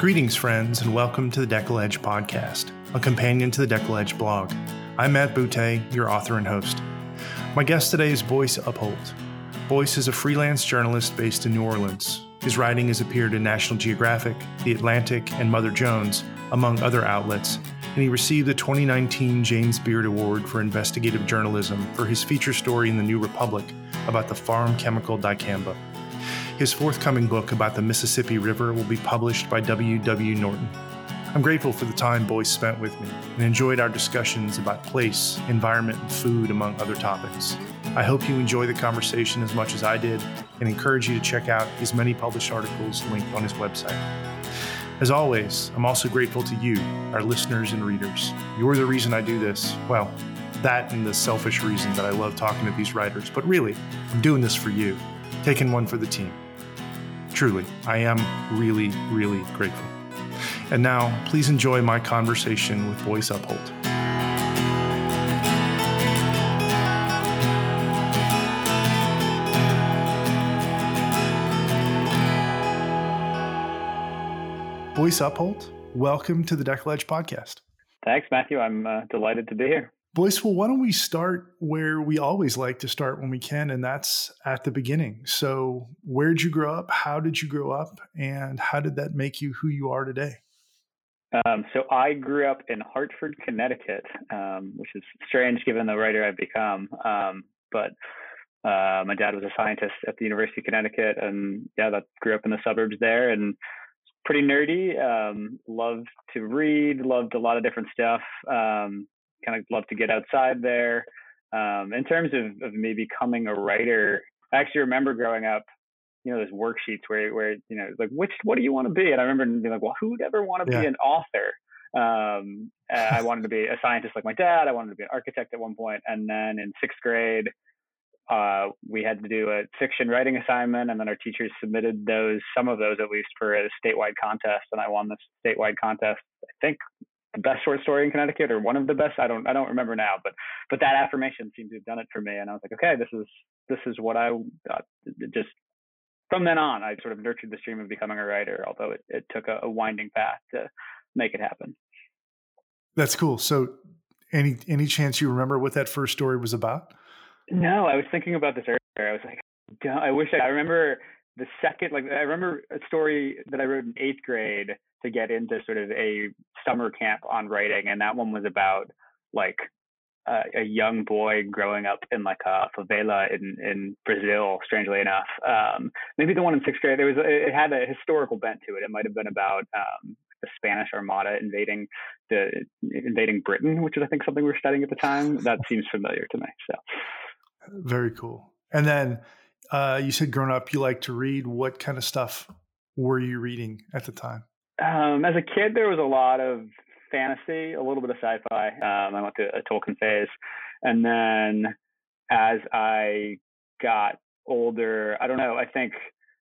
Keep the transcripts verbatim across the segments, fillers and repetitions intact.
Greetings, friends, and welcome to the Deckle Edge podcast, a companion to the Deckle Edge blog. I'm Matt Boutte, your author and host. My guest today is Boyce Upholt. Boyce is a freelance journalist based in New Orleans. His writing has appeared in National Geographic, The Atlantic, and Mother Jones, among other outlets, and he received the twenty nineteen James Beard Award for Investigative Journalism for his feature story in the New Republic about the farm chemical dicamba. His forthcoming book about the Mississippi River will be published by W W. Norton. I'm grateful for the time Boyce spent with me and enjoyed our discussions about place, environment, and food, among other topics. I hope you enjoy the conversation as much as I did and encourage you to check out his many published articles linked on his website. As always, I'm also grateful to you, our listeners and readers. You're the reason I do this. Well, that and the selfish reason that I love talking to these writers. But really, I'm doing this for you, taking one for the team. Truly, I am really, really grateful. And now, please enjoy my conversation with Boyce Upholt. Boyce Upholt, welcome to the Deckle Edge podcast. Thanks, Matthew. I'm uh, delighted to be here. Boyce, well, why don't we start where we always like to start when we can, and that's at the beginning. So where'd you grow up? How did you grow up? And how did that make you who you are today? Um, so I grew up in Hartford, Connecticut, um, which is strange given the writer I've become. Um, but uh, my dad was a scientist at the University of Connecticut, and yeah, that grew up in the suburbs there, and pretty nerdy. Um, loved to read, loved a lot of different stuff. Um, kind of loved to get outside there. Um, in terms of, of me becoming a writer, I actually remember growing up, you know, those worksheets where, where, you know, like, which, what do you want to be? And I remember being like, well, who would ever want to yeah. be an author? Um, I wanted to be a scientist like my dad. I wanted to be an architect at one point. And then in sixth grade, uh, we had to do a fiction writing assignment. And then our teachers submitted those, some of those at least, for a statewide contest. And I won this statewide contest, I think, the best short story in Connecticut, or one of the best. I don't, I don't remember now, but, but that affirmation seemed to have done it for me. And I was like, okay, this is, this is what I uh, just, from then on, I sort of nurtured this dream of becoming a writer, although it, it took a, a winding path to make it happen. That's cool. So any, any chance you remember what that first story was about? No, I was thinking about this earlier. I was like, I wish I, I remember the second, like, I remember a story that I wrote in eighth grade to get into sort of a summer camp on writing. And that one was about like uh, a young boy growing up in like a favela in, in Brazil, strangely enough. Um, maybe the one in sixth grade, there was, it had a historical bent to it. It might've been about um, the Spanish Armada invading the invading Britain, which is, I think, something we were studying at the time. That seems familiar to me. So very cool. And then uh, you said growing up, you like to read. What kind of stuff were you reading at the time? Um, as a kid, there was a lot of fantasy, a little bit of sci-fi. Um, I went to a Tolkien phase. And then as I got older, I don't know, I think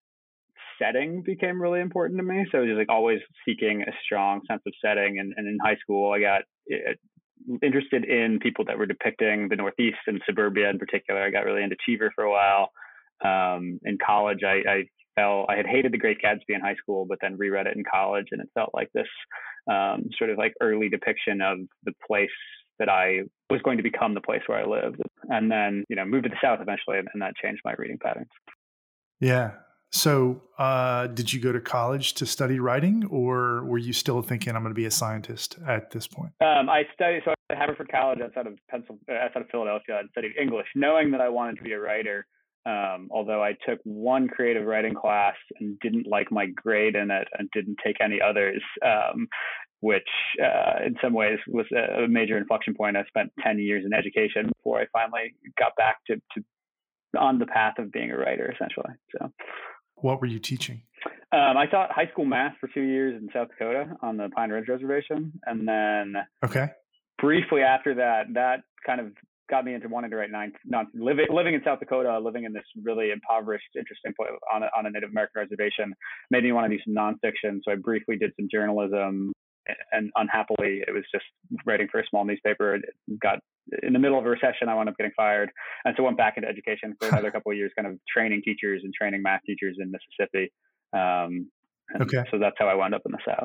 setting became really important to me. So I was just like always seeking a strong sense of setting. And, and in high school, I got it, interested in people that were depicting the Northeast and suburbia in particular. I got really into Cheever for a while. Um, in college, I, I fell, I had hated The Great Gatsby in high school, but then reread it in college, and it felt like this um, sort of like early depiction of the place that I was going to become the place where I lived. And then, you know, moved to the South eventually, and, and that changed my reading patterns. Yeah. So uh, did you go to college to study writing, or were you still thinking I'm going to be a scientist at this point? Um, I studied, so at Haverford College outside of Pennsylvania, outside of Philadelphia, I studied English, knowing that I wanted to be a writer. Um, although I took one creative writing class and didn't like my grade in it and didn't take any others, um, which uh, in some ways was a major inflection point. I spent ten years in education before I finally got back to, to on the path of being a writer, essentially. So, what were you teaching? Um, I taught high school math for two years in South Dakota on the Pine Ridge Reservation. And then okay. briefly after that, that kind of got me into wanting to write non, non living, living in South Dakota, living in this really impoverished, interesting place on a, on a Native American reservation, made me want to do some nonfiction. So I briefly did some journalism, and unhappily, it was just writing for a small newspaper. It got in the middle of a recession. I wound up getting fired, and so went back into education for another couple of years, kind of training teachers and training math teachers in Mississippi. Um, And Okay. so that's how I wound up in the South.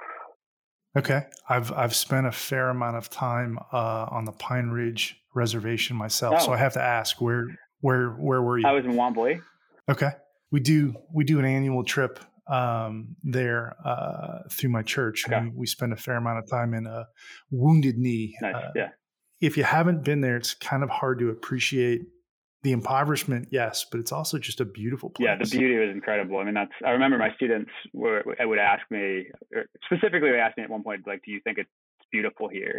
Okay. I've I've spent a fair amount of time uh, on the Pine Ridge Reservation myself, Oh. so I have to ask, where where where were you? I was in Wombly. Okay. We do we do an annual trip um, there uh, through my church. Okay. We we spend a fair amount of time in a Wounded Knee. Nice. Uh, Yeah. if you haven't been there, it's kind of hard to appreciate the impoverishment, yes, but it's also just a beautiful place. Yeah, the beauty was incredible. I mean, that's, I remember my students were, would ask me, or specifically they asked me at one point, like, do you think it's beautiful here?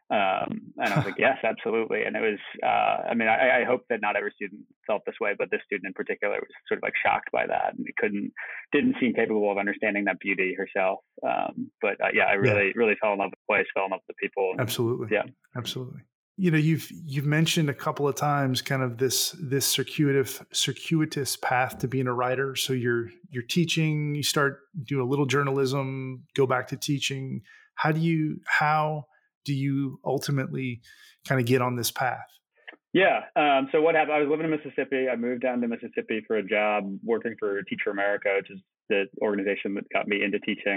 Um, and I was like, yes, absolutely. And it was, uh, I mean, I, I hope that not every student felt this way, but this student in particular was sort of like shocked by that and couldn't, didn't seem capable of understanding that beauty herself. Um, but uh, yeah, I really, yeah. really fell in love with the place, fell in love with the people. Absolutely. Yeah, absolutely. You know, you've you've mentioned a couple of times kind of this this circuitous circuitous path to being a writer. So you're you're teaching, you start doing a little journalism, go back to teaching. How do you how do you ultimately kind of get on this path? Yeah. Um, so what happened? I was living in Mississippi. I moved down to Mississippi for a job working for Teach for America, which is the organization that got me into teaching.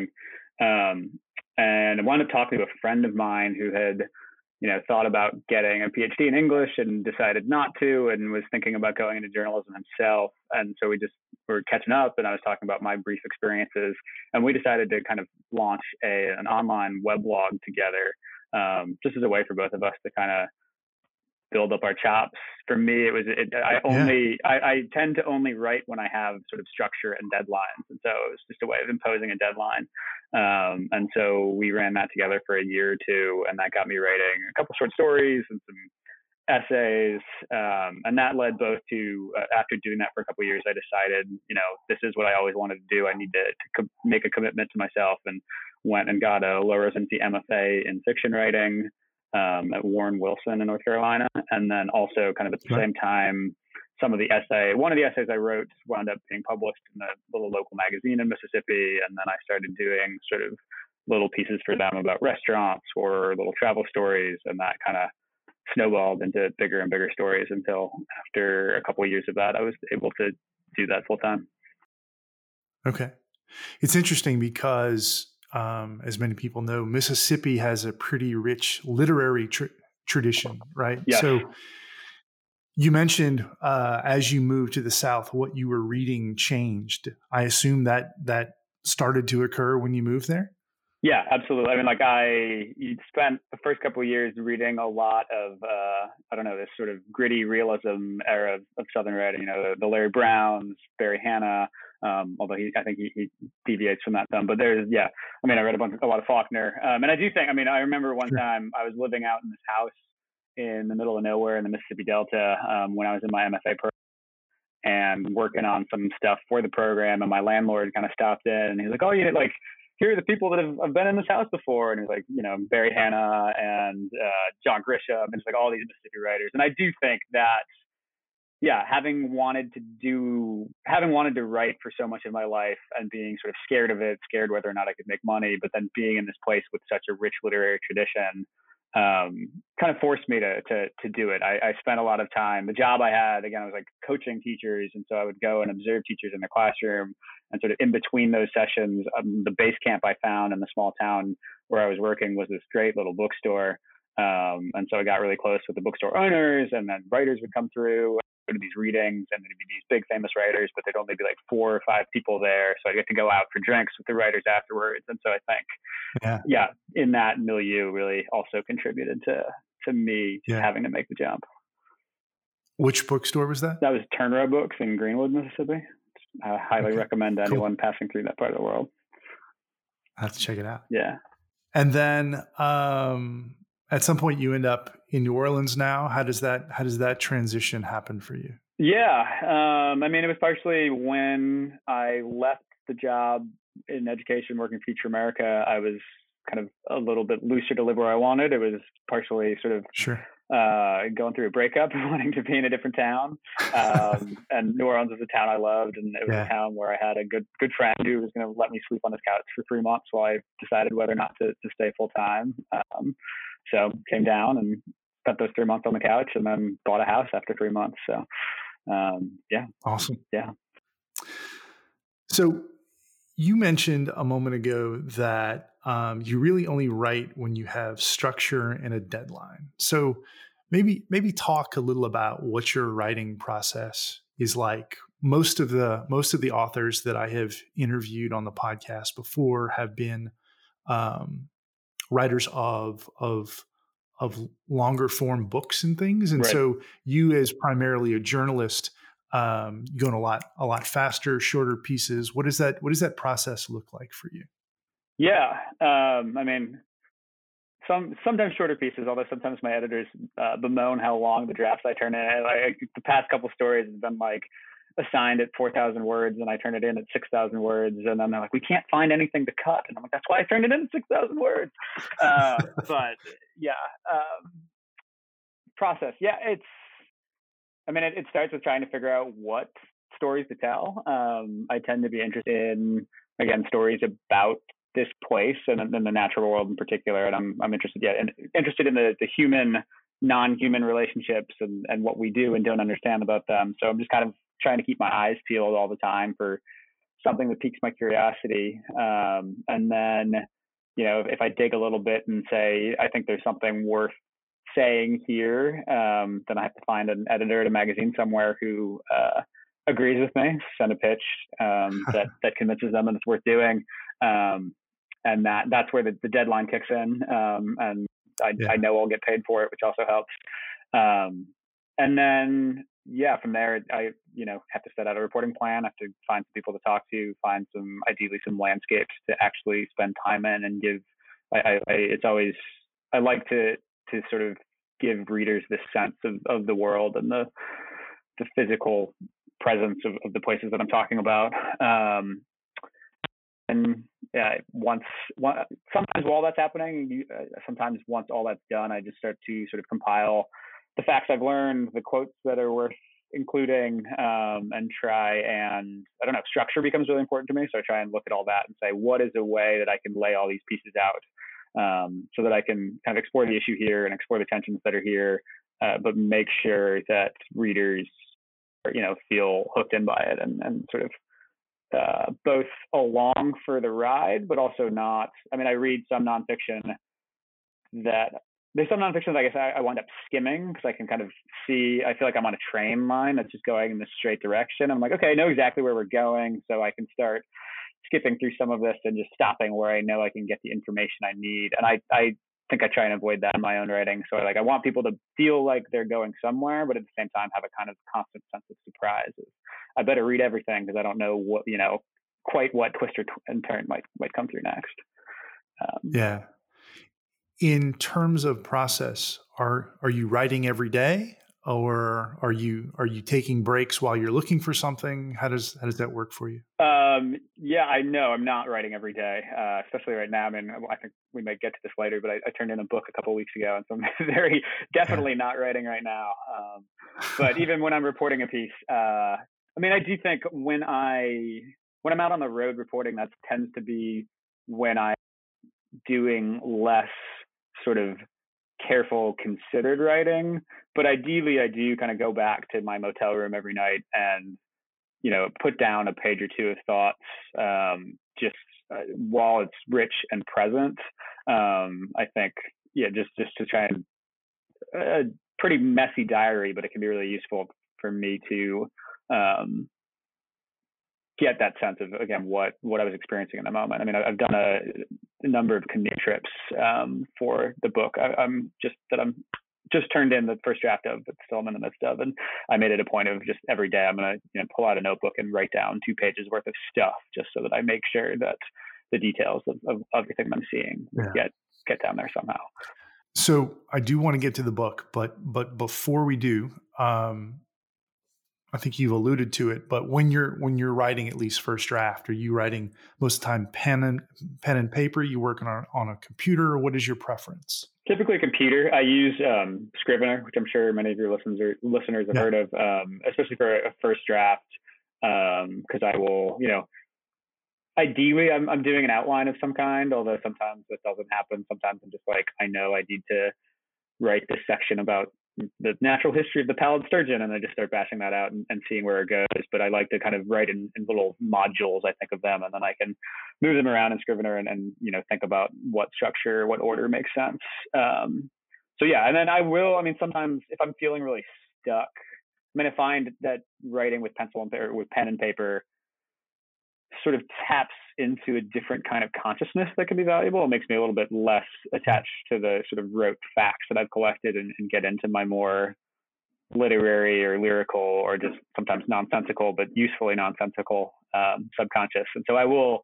Um, and I wound up talking to a friend of mine who had, you know, thought about getting a PhD in English and decided not to, and was thinking about going into journalism himself. And so we just were catching up, and I was talking about my brief experiences, and we decided to kind of launch a an online weblog together, um, just as a way for both of us to kind of build up our chops. For me, it was, it, I only, yeah. I, I tend to only write when I have sort of structure and deadlines. And so it was just a way of imposing a deadline. Um, and so we ran that together for a year or two, and that got me writing a couple short stories and some essays. Um, and that led both to, uh, after doing that for a couple of years, I decided, you know, this is what I always wanted to do. I need to, to co- make a commitment to myself, and went and got a low residency M F A in fiction writing um, at Warren Wilson in North Carolina. And then also kind of at the right. same time, some of the essay, one of the essays I wrote wound up being published in a little local magazine in Mississippi. And then I started doing sort of little pieces for them about restaurants or little travel stories. And that kind of snowballed into bigger and bigger stories until after a couple of years of that, I was able to do that full time. Okay. It's interesting because Um, as many people know, Mississippi has a pretty rich literary tr- tradition, right? Yes. So you mentioned uh, as you moved to the South, what you were reading changed. I assume that that started to occur when you moved there? Yeah, absolutely. I mean, like I spent the first couple of years reading a lot of, uh, I don't know, this sort of gritty realism era of, of Southern writing, you know, the, the Larry Browns, Barry Hannah, um, although he, I think he, he deviates from that some, but there's, yeah, I mean, I read a bunch, a lot of Faulkner. Um, and I do think, I mean, I remember one sure. time I was living out in this house in the middle of nowhere in the Mississippi Delta um, when I was in my M F A program and working on some stuff for the program. And my landlord kind of stopped in and he's like, oh, you know, like, here are the people that have, have been in this house before. And he's like, you know, Barry Hannah and uh, John Grisham, and it's like all these Mississippi writers. And I do think that, yeah, having wanted to do, having wanted to write for so much of my life and being sort of scared of it, scared whether or not I could make money, but then being in this place with such a rich literary tradition, um, kind of forced me to, to, to do it. I, I spent a lot of time, the job I had, again, I was like coaching teachers. And so I would go and observe teachers in the classroom, and sort of in between those sessions, um, the base camp I found in the small town where I was working was this great little bookstore. Um, and so I got really close with the bookstore owners, and then writers would come through, go to these readings, and there'd be these big famous writers, but there'd only be like four or five people there. So I'd get to go out for drinks with the writers afterwards. And so I think, yeah, yeah in that milieu really also contributed to, to me just yeah. having to make the jump. Which bookstore was that? That was Turnrow Books in Greenwood, Mississippi. I highly okay. recommend cool. anyone passing through that part of the world. I have to check it out. Yeah. And then um, at some point you end up in New Orleans now. How does that, how does that transition happen for you? Yeah. Um, I mean, it was partially when I left the job in education working for Teach for America. I was kind of a little bit looser to live where I wanted. It was partially sort of sure. uh, going through a breakup and wanting to be in a different town. Um, and New Orleans was a town I loved. And it was yeah. a town where I had a good, good friend who was going to let me sleep on his couch for three months while I decided whether or not to, to stay full time. Um, so came down and spent those three months on the couch, and then bought a house after three months. So, um, yeah. Awesome. Yeah. So You mentioned a moment ago that um, you really only write when you have structure and a deadline. So maybe maybe talk a little about what your writing process is like. Most of the most of the authors that I have interviewed on the podcast before have been um, writers of of of longer form books and things, and Right. so you, as primarily a journalist, um, going a lot a lot faster, shorter pieces. What does that what does that process look like for you? Yeah. Um, I mean, some sometimes shorter pieces, although sometimes my editors uh, bemoan how long the drafts I turn in. Like the past couple stories have been like assigned at four thousand words, and I turn it in at six thousand words, and then they're like, we can't find anything to cut, and I'm like, that's why I turned it in at six thousand words. Uh, but yeah, um, process. Yeah, it's. I mean, it, it starts with trying to figure out what stories to tell. Um, I tend to be interested in, again, stories about this place and, and the natural world in particular. And I'm I'm interested, yeah, in, interested in the, the human, non-human relationships and, and what we do and don't understand about them. So I'm just kind of trying to keep my eyes peeled all the time for something that piques my curiosity. Um, and then, you know, if, if I dig a little bit and say, I think there's something worth saying here, um, then I have to find an editor at a magazine somewhere who uh, agrees with me, send a pitch um, that that convinces them that it's worth doing, um, and that that's where the, the deadline kicks in, um, and I, yeah. I know I'll get paid for it, which also helps. Um, and then yeah, from there I you know have to set out a reporting plan. I have to find some people to talk to, find some ideally some landscapes to actually spend time in, and give. I, I, I it's always I like to to sort of give readers this sense of, of the world and the the physical presence of, of the places that I'm talking about. Um, and yeah, once, one, sometimes while that's happening, you, uh, sometimes once all that's done, I just start to sort of compile the facts I've learned, the quotes that are worth including, um, and try and, I don't know, structure becomes really important to me. So I try and look at all that and say, what is a way that I can lay all these pieces out? Um, so that I can kind of explore the issue here and explore the tensions that are here, uh, but make sure that readers, you know, feel hooked in by it and, and sort of uh, both along for the ride, but also not. I mean, I read some nonfiction that there's some nonfiction that I guess I, I wind up skimming because I can kind of see. I feel like I'm on a train line that's just going in the straight direction. I'm like, okay, I know exactly where we're going, so I can start skipping through some of this and just stopping where I know I can get the information I need. And I, I think I try and avoid that in my own writing. So like, I want people to feel like they're going somewhere, but at the same time, have a kind of constant sense of surprise. I better read everything because I don't know what, you know, quite what twist or tw- and turn might, might come through next. Um, yeah. In terms of process, are, are you writing every day? Or are you are you taking breaks while you're looking for something? How does how does that work for you? Um, yeah, I know I'm not writing every day, uh, especially right now. I mean, I think we might get to this later, but I, I turned in a book a couple of weeks ago, and so I'm very definitely yeah. not writing right now. Um, but even when I'm reporting a piece, uh, I mean, I do think when I when I'm out on the road reporting, that tends to be when I'm doing less sort of careful, considered writing. But ideally, I do kind of go back to my motel room every night and, you know, put down a page or two of thoughts, um, just uh, while it's rich and present. Um, I think, yeah, just, just to try and a uh, pretty messy diary, but it can be really useful for me to um, get that sense of, again, what, what I was experiencing in the moment. I mean, I've done a, a number of commute trips um, for the book. I, I'm just that I'm just turned in the first draft of, but still I'm in the midst of. And I made it a point of just every day I'm going to, you know, pull out a notebook and write down two pages worth of stuff just so that I make sure that the details of, of everything I'm seeing yeah. get, get down there somehow. So I do want to get to the book, but, but before we do, um, I think you've alluded to it, but when you're when you're writing at least first draft, are you writing most of the time pen and pen and paper? You working on on a computer, or what is your preference? Typically a computer. I use um, Scrivener, which I'm sure many of your listeners listeners have yeah. heard of, um, especially for a first draft, because um, I will, you know, ideally I'm I'm doing an outline of some kind, although sometimes that doesn't happen. Sometimes I'm just like, I know I need to write this section about the natural history of the pallid sturgeon, and I just start bashing that out and, and seeing where it goes. But I like to kind of write in, in little modules, I think of them, and then I can move them around in Scrivener and, and you know, think about what structure, what order makes sense. Um, so yeah, and then I will, I mean, sometimes if I'm feeling really stuck, I mean, I find that writing with pencil and or with pen and paper sort of taps into a different kind of consciousness that can be valuable. It makes me a little bit less attached to the sort of rote facts that I've collected and, and get into my more literary or lyrical or just sometimes nonsensical, but usefully nonsensical um, subconscious. And so I will,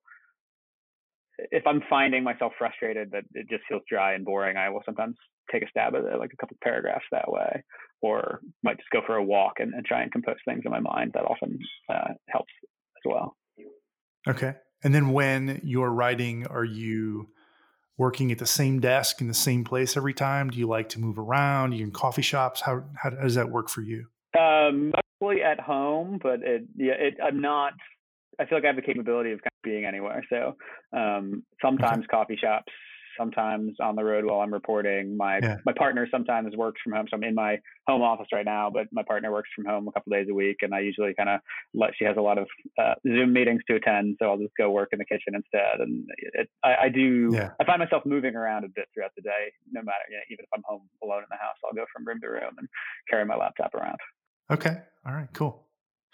if I'm finding myself frustrated that it just feels dry and boring, I will sometimes take a stab at it, like a couple paragraphs that way, or might just go for a walk and, and try and compose things in my mind. That often uh, helps as well. Okay. And then when you're writing, are you working at the same desk in the same place every time? Do you like to move around? Are you in coffee shops? How, how does that work for you? Um, mostly at home, but it, yeah, it, I'm not, I feel like I have the capability of kind of being anywhere. So um, sometimes okay. coffee shops, sometimes on the road while I'm reporting. My yeah. my partner sometimes works from home. So I'm in my home office right now, but my partner works from home a couple of days a week. And I usually kind of let, she has a lot of uh, Zoom meetings to attend. So I'll just go work in the kitchen instead. And it, I, I do, yeah. I find myself moving around a bit throughout the day, no matter, you know, even if I'm home alone in the house, I'll go from room to room and carry my laptop around. Okay. All right, cool.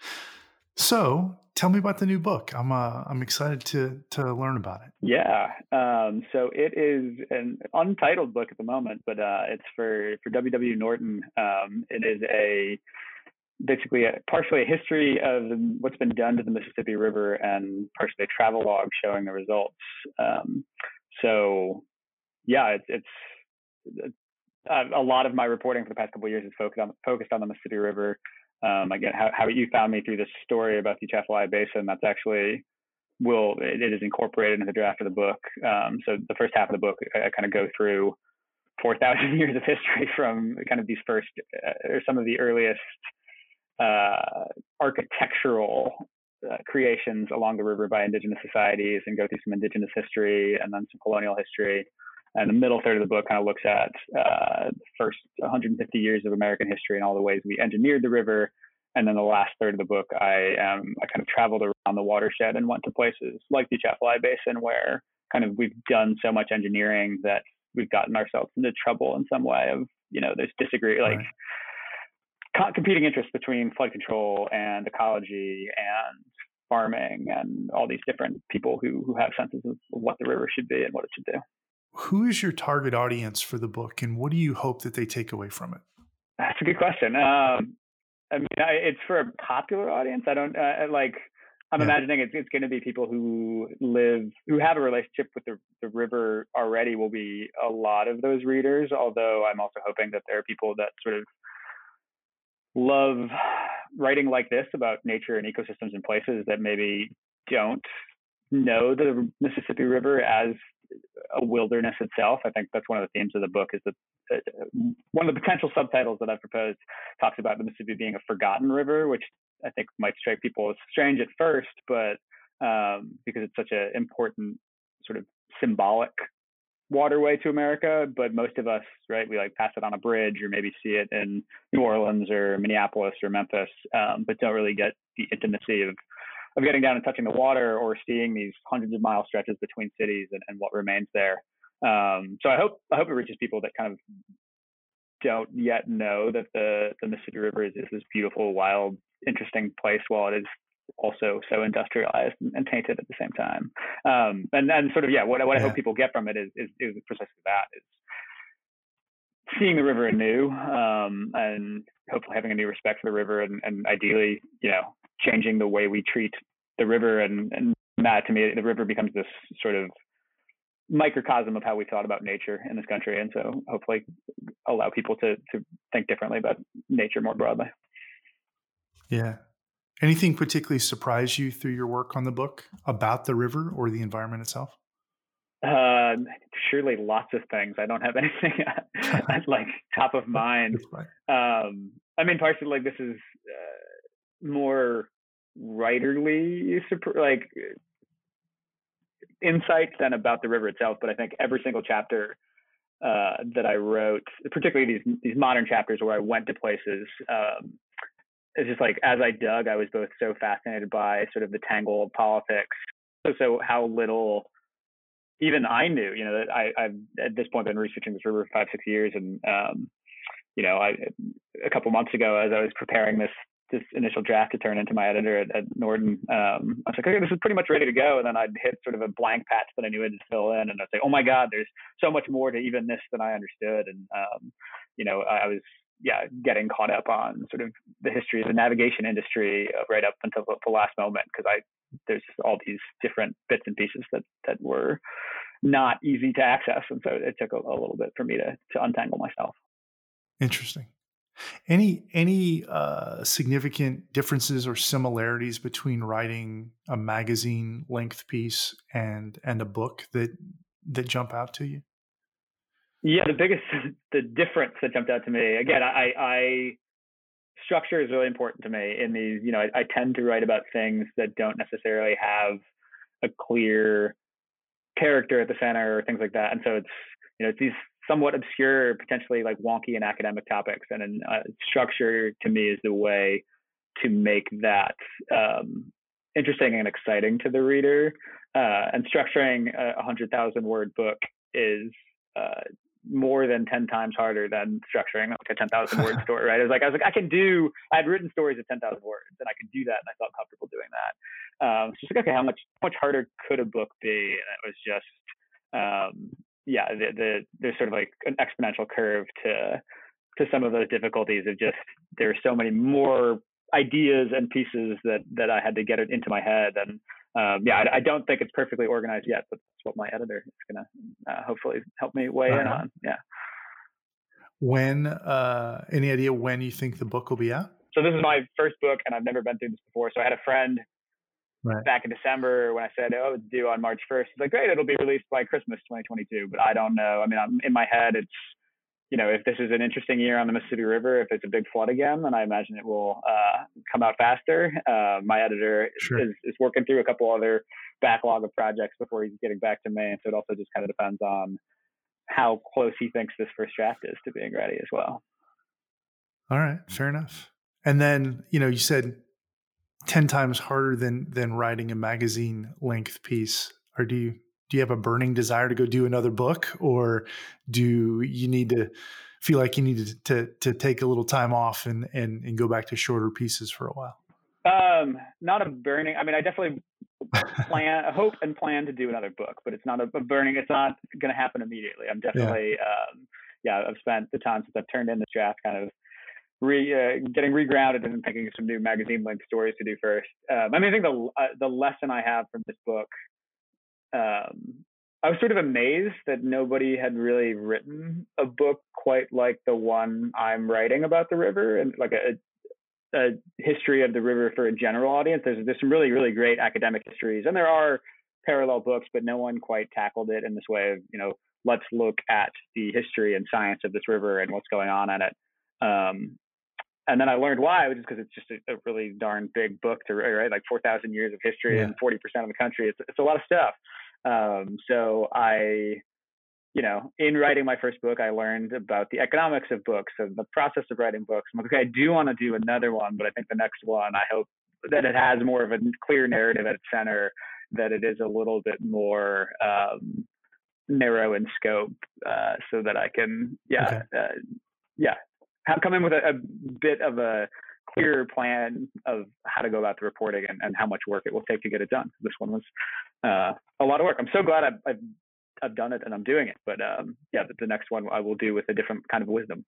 So tell me about the new book. I'm uh, I'm excited to to learn about it. Yeah. Um, so it is an untitled book at the moment, but uh, it's for, for W W. Norton. Um, it is a basically a, partially a history of what's been done to the Mississippi River and partially a travel log showing the results. Um, so yeah, it's, it's uh, a lot of my reporting for the past couple of years is focused on focused on the Mississippi River. Um, again, how, how you found me through this story about the Atchafalaya Basin, that's actually will it, it is incorporated into the draft of the book. Um, so the first half of the book, I, I kind of go through four thousand years of history from kind of these first, uh, or some of the earliest uh, architectural uh, creations along the river by indigenous societies, and go through some indigenous history and then some colonial history. And the middle third of the book kind of looks at uh, the first one hundred fifty years of American history and all the ways we engineered the river. And then the last third of the book, I um, I kind of traveled around the watershed and went to places like the Atchafalaya Basin, where kind of we've done so much engineering that we've gotten ourselves into trouble in some way. Of, you know, there's disagree like right. co- competing interests between flood control and ecology and farming and all these different people who who have senses of what the river should be and what it should do. Who is your target audience for the book, and what do you hope that they take away from it? That's a good question. Um, I mean, I, it's for a popular audience. I don't uh, like. I'm yeah. imagining it's it's going to be people who live, who have a relationship with the the river already. Will be a lot of those readers. Although I'm also hoping that there are people that sort of love writing like this about nature and ecosystems in places that maybe don't know the Mississippi River as a wilderness itself. I think that's one of the themes of the book, is that uh, one of the potential subtitles that I've proposed talks about the Mississippi being a forgotten river, which I think might strike people as strange at first, but um, because it's such an important sort of symbolic waterway to America. But most of us, right, we like pass it on a bridge or maybe see it in New Orleans or Minneapolis or Memphis, um, but don't really get the intimacy of of getting down and touching the water or seeing these hundreds of mile stretches between cities and, and what remains there. Um, so I hope I hope it reaches people that kind of don't yet know that the, the Mississippi River is, is this beautiful, wild, interesting place, while it is also so industrialized and, and tainted at the same time. Um, and then sort of, yeah, what, what yeah. I hope people get from it is, is, is precisely that, is seeing the river anew, um, and hopefully having a new respect for the river, and, and ideally, you know, changing the way we treat the river. And, and that, to me, the river becomes this sort of microcosm of how we thought about nature in this country. And so hopefully allow people to, to think differently about nature more broadly. Yeah. Anything particularly surprise you through your work on the book about the river or the environment itself? Uh, surely lots of things. I don't have anything at like top of mind. Um, I mean, partially like this is uh, more writerly, like insights than about the river itself. But I think every single chapter uh, that I wrote, particularly these these modern chapters where I went to places. Um, it's just like as I dug, I was both so fascinated by sort of the tangle of politics, so, so how little even I knew. You know, that I, I've at this point been researching this river for five six years, and um, you know, I a couple months ago as I was preparing this this initial draft to turn into my editor at, at Norton, um, I was like, okay, this is pretty much ready to go. And then I'd hit sort of a blank patch that I knew I had to fill in. And I'd say, oh my God, there's so much more to even this than I understood. And, um, you know, I, I was, yeah, getting caught up on sort of the history of the navigation industry uh, right up until the, the last moment. Cause I, there's just all these different bits and pieces that, that were not easy to access. And so it took a, a little bit for me to, to untangle myself. Interesting. Any any uh, significant differences or similarities between writing a magazine length piece and and a book that that jump out to you? Yeah, the biggest the difference that jumped out to me, again, I, I structure is really important to me in these. You know, I, I tend to write about things that don't necessarily have a clear character at the center or things like that, and so it's you know it's these somewhat obscure, potentially like wonky and academic topics. And then uh, structure to me is the way to make that um, interesting and exciting to the reader. Uh, and structuring a one hundred thousand word book is uh, more than ten times harder than structuring like a ten thousand word story, right? I was like, I was like, I can do, I'd written stories of ten thousand words and I could do that. And I felt comfortable doing that. Um, it's just like, okay, how much, how much harder could a book be? And it was just, um, yeah, the, the there's sort of like an exponential curve to to some of those difficulties of just there's so many more ideas and pieces that that I had to get it into my head. And um, yeah, I, I don't think it's perfectly organized yet, but that's what my editor is gonna uh, hopefully help me weigh uh-huh. in on. Yeah. When uh, any idea when you think the book will be out? So this is my first book, and I've never been through this before. So I had a friend. Right. Back in December when I said, oh, it's due on March first. He's like, great, it'll be released by Christmas twenty twenty-two. But I don't know. I mean, I'm, in my head, it's, you know, if this is an interesting year on the Mississippi River, if it's a big flood again, then I imagine it will uh, come out faster. Uh, my editor sure. is, is working through a couple other backlog of projects before he's getting back to me. And so it also just kind of depends on how close he thinks this first draft is to being ready as well. All right, fair enough. And then, you know, you said ten times harder than than writing a magazine length piece. Or do you do you have a burning desire to go do another book, or do you need to feel like you need to to, to take a little time off and, and and go back to shorter pieces for a while? Um, not a burning. I mean, I definitely plan, hope and plan to do another book, but it's not a, a burning. It's not going to happen immediately. I'm definitely, yeah. Um, yeah. I've spent the time since I've turned in this draft kind of. Re, uh, getting regrounded and thinking of some new magazine length stories to do first. Um, I mean, I think the uh, the lesson I have from this book, um, I was sort of amazed that nobody had really written a book quite like the one I'm writing about the river, and like a, a history of the river for a general audience. There's there's some really really great academic histories, and there are parallel books, but no one quite tackled it in this way of, you know, let's look at the history and science of this river and what's going on in it. Um, And then I learned why, which is because it's just a, a really darn big book to write, right? Like four thousand years of history yeah. and forty percent of the country. It's, it's a lot of stuff. Um, so I, you know, in writing my first book, I learned about the economics of books and the process of writing books. I'm like, okay, I do want to do another one, but I think the next one, I hope that it has more of a clear narrative at its center, that it is a little bit more um, narrow in scope, uh, so that I can, yeah, okay. uh, yeah. have come in with a, a bit of a clearer plan of how to go about the reporting and, and how much work it will take to get it done. This one was uh, a lot of work. I'm so glad I've, I've, I've done it and I'm doing it. But um, yeah, the, the next one I will do with a different kind of wisdom.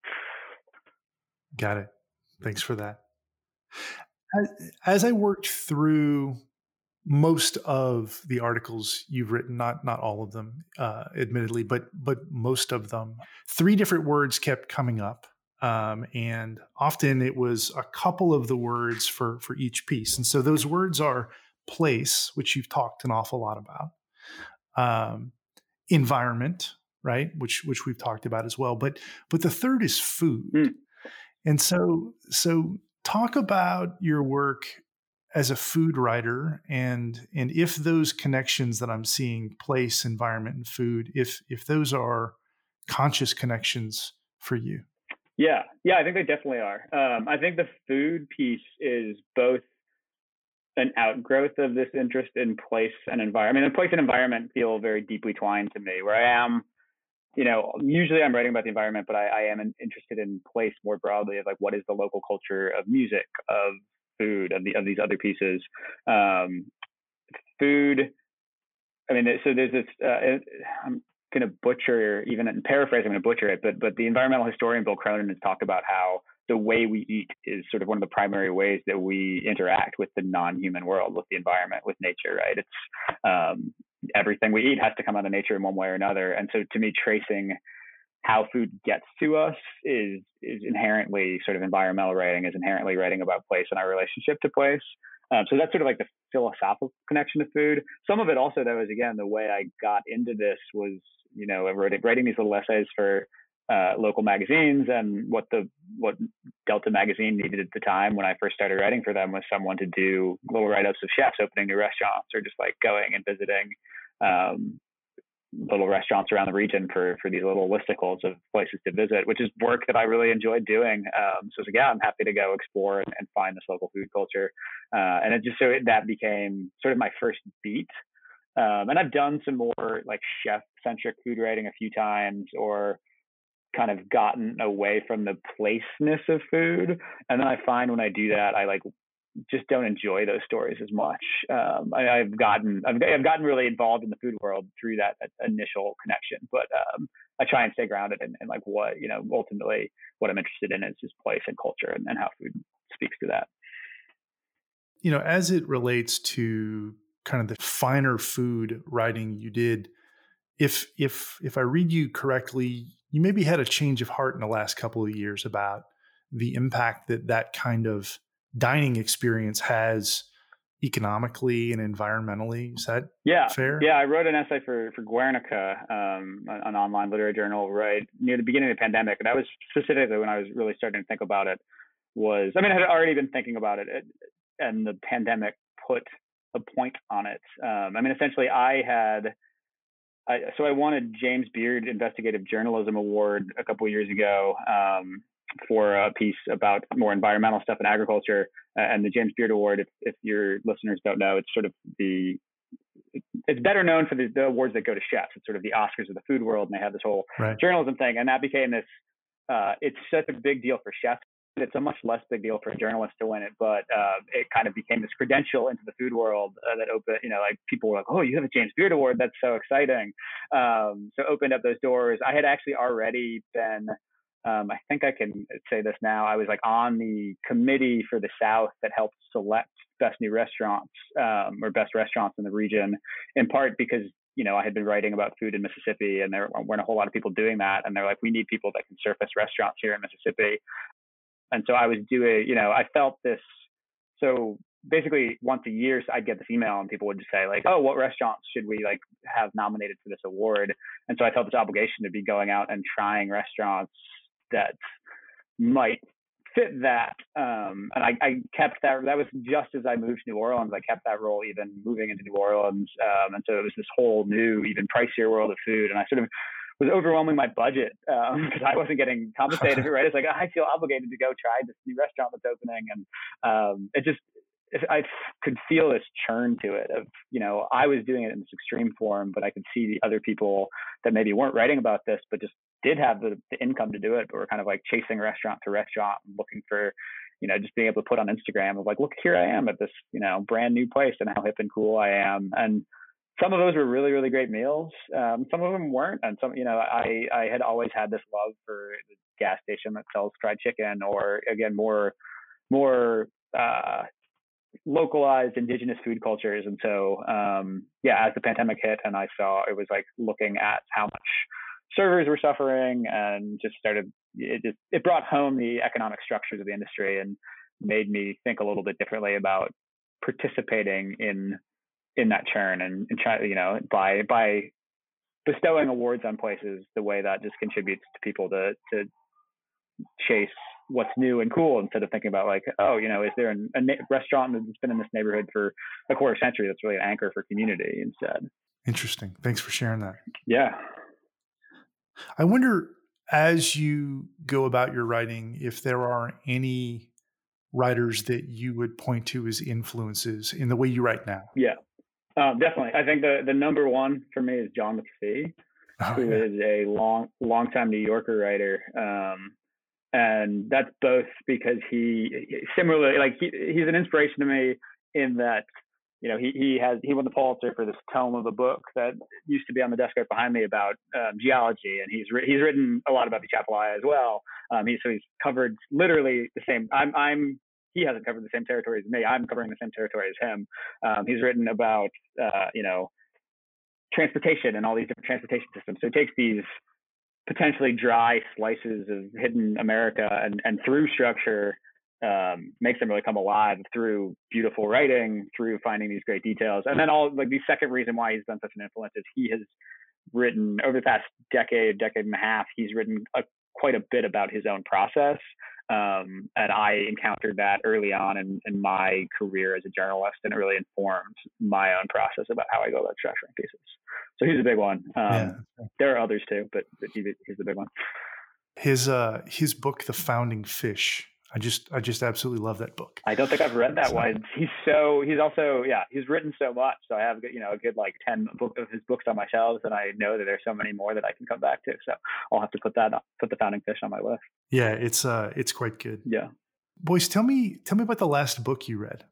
Got it. Thanks for that. As, as I worked through most of the articles you've written, not not all of them, uh, admittedly, but but most of them, three different words kept coming up. Um, and often it was a couple of the words for, for each piece. And so those words are place, which you've talked an awful lot about, um, environment, right, which which we've talked about as well. But but the third is food. Mm. And so so talk about your work as a food writer, and and if those connections that I'm seeing, place, environment, and food, if if those are conscious connections for you? Yeah, yeah, I think they definitely are. Um, I think the food piece is both an outgrowth of this interest in place and environment. I mean, place and environment feel very deeply twined to me. Where I am, you know, usually I'm writing about the environment, but I, I am interested in place more broadly of like what is the local culture of music, of food, of the of these other pieces. Um, food. I mean, so there's this. Uh, I'm going to butcher, even in paraphrase, I'm going to butcher it, but but the environmental historian Bill Cronin has talked about how the way we eat is sort of one of the primary ways that we interact with the non-human world, with the environment, with nature, right? It's um, everything we eat has to come out of nature in one way or another. And so to me, tracing how food gets to us is is inherently sort of environmental writing, is inherently writing about place and our relationship to place. Um, so that's sort of like the philosophical connection to food. Some of it also, though, is again, the way I got into this was, you know, I wrote, writing these little essays for uh, local magazines, and what the what Delta Magazine needed at the time when I first started writing for them was someone to do little write-ups of chefs opening new restaurants, or just like going and visiting um, little restaurants around the region for for these little listicles of places to visit, which is work that I really enjoyed doing. Um, so, yeah, I'm happy to go explore and, and find this local food culture. Uh, and it just so it, that became sort of my first beat. Um, and I've done some more like chef-centric food writing a few times, or kind of gotten away from the placeness of food. And then I find when I do that, I like just don't enjoy those stories as much. Um, I, I've gotten I've, I've gotten really involved in the food world through that, that initial connection, but um, I try and stay grounded in, in like what, you know, ultimately what I'm interested in is just place and culture, and, and how food speaks to that. You know, as it relates to kind of the finer food writing you did, if if if I read you correctly, you maybe had a change of heart in the last couple of years about the impact that that kind of dining experience has economically and environmentally. Is that yeah, fair? Yeah, I wrote an essay for for Guernica, um, an online literary journal, right near the beginning of the pandemic, and that was specifically when I was really starting to think about it. Was I mean, I had already been thinking about it, and the pandemic put a point on it. Um, I mean, essentially, I had. I, so I won a James Beard Investigative Journalism Award a couple of years ago um, for a piece about more environmental stuff in agriculture. Uh, and the James Beard Award, if, if your listeners don't know, it's sort of the, it's better known for the, the awards that go to chefs. It's sort of the Oscars of the food world, and they have this whole right. journalism thing. And that became this, uh, it's such a big deal for chefs. It's a much less big deal for a journalist to win it, but uh, it kind of became this credential into the food world uh, that opened, you know, like people were like, oh, you have a James Beard Award. That's so exciting. Um, so opened up those doors. I had actually already been, um, I think I can say this now, I was like on the committee for the South that helped select best new restaurants um, or best restaurants in the region, in part because, you know, I had been writing about food in Mississippi, and there weren't a whole lot of people doing that. And they're like, we need people that can surface restaurants here in Mississippi. And so I was doing, you know, I felt this. So basically once a year, I'd get this email and people would just say like, oh, what restaurants should we like have nominated for this award? And so I felt this obligation to be going out and trying restaurants that might fit that. Um, and I, I kept that, that was just as I moved to New Orleans. I kept that role even moving into New Orleans. Um, and so it was this whole new, even pricier world of food. And I sort of was overwhelming my budget because um, I wasn't getting compensated, right? It's like, I feel obligated to go try this new restaurant that's opening. And um, it just, I could feel this churn to it of, you know, I was doing it in this extreme form, but I could see the other people that maybe weren't writing about this, but just did have the, the income to do it, but were kind of like chasing restaurant to restaurant and looking for, you know, just being able to put on Instagram of like, look, here I am at this, you know, brand new place and how hip and cool I am. And some of those were really, really great meals. Um, some of them weren't. And some, you know, I, I had always had this love for the gas station that sells fried chicken, or again, more, more, uh, localized indigenous food cultures. And so, um, yeah, as the pandemic hit and I saw, it was like looking at how much servers were suffering, and just started, it just, it brought home the economic structures of the industry and made me think a little bit differently about participating in, in that churn and, and try, you know, by, by bestowing awards on places, the way that just contributes to people to, to chase what's new and cool, instead of thinking about like, oh, you know, is there an, a na- restaurant that's been in this neighborhood for a quarter century that's really an anchor for community instead. Interesting. Thanks for sharing that. Yeah. I wonder, as you go about your writing, if there are any writers that you would point to as influences in the way you write now. Yeah, um, definitely. I think the, the number one for me is John McPhee, oh, who yeah. is a long, long-time New Yorker writer. Um, and that's both because he, similarly, like he, he's an inspiration to me in that, you know, he he has he won the Pulitzer for this tome of a book that used to be on the desk right behind me about um, geology, and he's he's written a lot about the Chapelaya as well. Um, he so he's covered literally the same. I'm I'm he hasn't covered the same territory as me. I'm covering the same territory as him. Um, he's written about uh, you know transportation and all these different transportation systems. So he takes these potentially dry slices of hidden America and and through structure. Um, makes them really come alive through beautiful writing, through finding these great details. And then all like the second reason why he's been such an influence is he has written over the past decade, decade and a half, he's written a, quite a bit about his own process. Um, and I encountered that early on in, in my career as a journalist, and it really informed my own process about how I go about structuring pieces. So he's a big one. Um, yeah. There are others too, but, but he, he's the big one. His, uh, his book, The Founding Fish, I just, I just absolutely love that book. I don't think I've read that so. one. He's so, he's also, yeah, he's written so much. So I have, you know, a good like ten book of his books on my shelves, and I know that there's so many more that I can come back to. So I'll have to put that, put The Founding Fish on my list. Yeah, it's, uh, it's quite good. Yeah. Boys, tell me, tell me about the last book you read.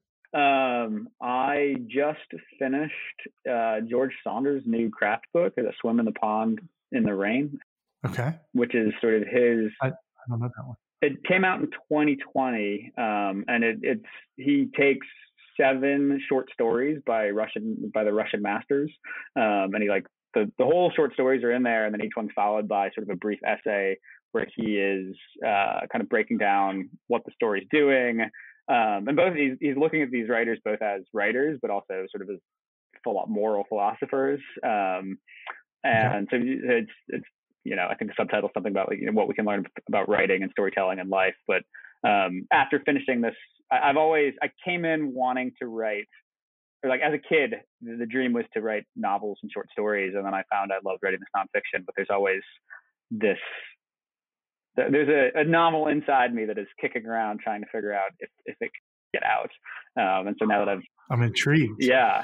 Um, I just finished uh, George Saunders' new craft book, A Swim in the Pond in the Rain. Okay. Which is sort of his. I, I don't know that one. It came out in twenty twenty, um, and it, it's he takes seven short stories by Russian by the Russian masters, um, and he like the the whole short stories are in there, and then each one's followed by sort of a brief essay where he is uh, kind of breaking down what the story's doing, um, and both he's, he's looking at these writers both as writers, but also sort of as full moral philosophers, um, and yeah. so it's it's. You know, I think the subtitle is something about like, you know, what we can learn about writing and storytelling and life. But um, after finishing this, I, I've always, I came in wanting to write, or like as a kid, the, the dream was to write novels and short stories. And then I found I loved writing this nonfiction, but there's always this, there's a, a novel inside me that is kicking around trying to figure out if, if it can get out. Um, and so now that I've, I'm intrigued. Yeah.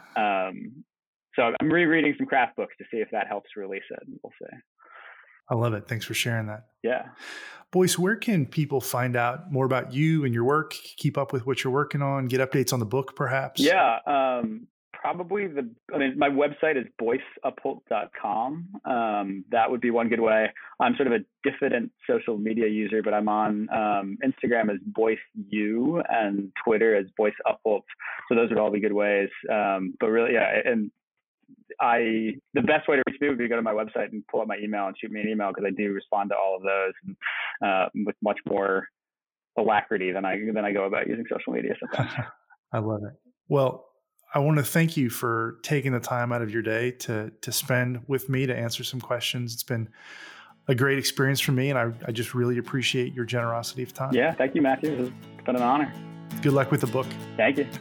Um, so I'm rereading some craft books to see if that helps release it. We'll see. I love it. Thanks for sharing that. Yeah. Boyce, where can people find out more about you and your work, keep up with what you're working on, get updates on the book perhaps? Yeah. Um, probably the, I mean, my website is boyce upholt dot com. Um, that would be one good way. I'm sort of a diffident social media user, but I'm on um, Instagram as BoyceU and Twitter as Boyce Upholt. So those would all be good ways. Um, but really, yeah. And I the best way to reach me would be to go to my website and pull up my email and shoot me an email, because I do respond to all of those and, uh, with much more alacrity than I than I go about using social media sometimes. I love it. Well, I want to thank you for taking the time out of your day to to spend with me to answer some questions. It's been a great experience for me, and I, I just really appreciate your generosity of time. Yeah, thank you, Matthew. It's been an honor. Good luck with the book. Thank you.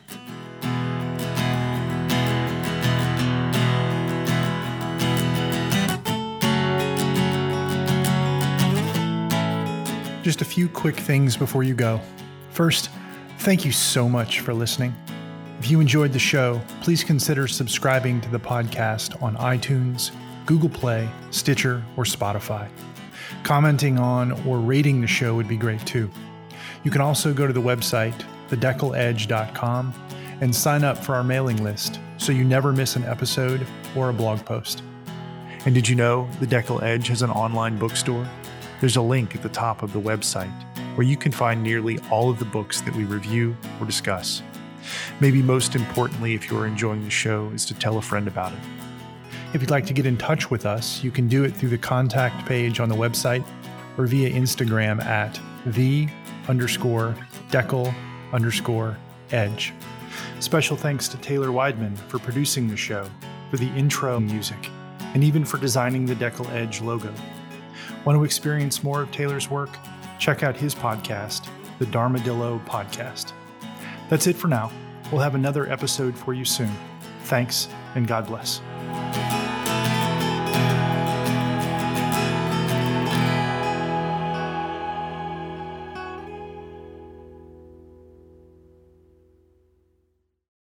Just a few quick things before you go. First, thank you so much for listening. If you enjoyed the show, please consider subscribing to the podcast on iTunes, Google Play, Stitcher, or Spotify. Commenting on or rating the show would be great too. You can also go to the website, the deckle edge dot com, and sign up for our mailing list so you never miss an episode or a blog post. And did you know the Deckle Edge has an online bookstore? There's a link at the top of the website where you can find nearly all of the books that we review or discuss. Maybe most importantly, if you're enjoying the show, is to tell a friend about it. If you'd like to get in touch with us, you can do it through the contact page on the website or via Instagram at the underscore deckle underscore edge. Special thanks to Taylor Weidman for producing the show, for the intro music, and even for designing the Deckle Edge logo. Want to experience more of Taylor's work? Check out his podcast, The Dharmadillo Podcast. That's it for now. We'll have another episode for you soon. Thanks, and God bless.